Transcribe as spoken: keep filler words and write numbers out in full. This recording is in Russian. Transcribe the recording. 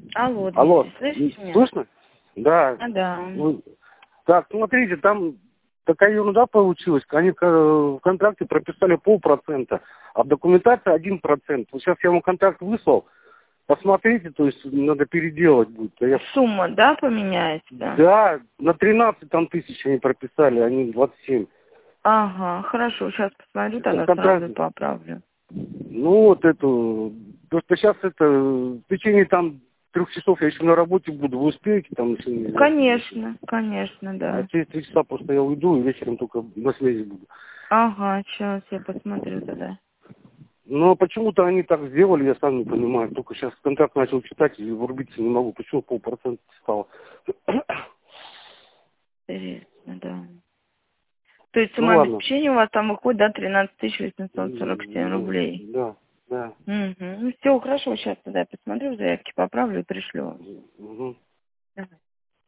Алло, Алло, Дмитрий, слышишь меня? слышно? Да. А, да. Ну, так, смотрите, там такая ерунда получилась. Они э, в контракте прописали полпроцента, а в документации один процент. Вот сейчас я вам контракт выслал. Посмотрите, то есть надо переделать будет. А я... Сумма, да, поменяется? Да, на тринадцать там тысяч они прописали, а не двадцать семь. Ага, хорошо, сейчас посмотрю, тогда Контракт... сразу поправлю. Ну, вот эту... Просто сейчас это... В течение там трех часов я еще на работе буду. Вы успеете там? Если не... Конечно, конечно, А да. через три часа просто я уйду и вечером только на связи буду. Ага, сейчас я посмотрю тогда. Но почему-то они так сделали, я сам не понимаю. Только сейчас контракт начал читать и врубиться не могу. Почему полпроцента стало? Интересно, да. То есть Ну сумма ладно. обеспечения у вас там выходит, да, тринадцать тысяч восемьсот сорок семь рублей. Да, да. Угу. Ну, все, хорошо, сейчас тогда я посмотрю, заявки поправлю и пришлю. Угу.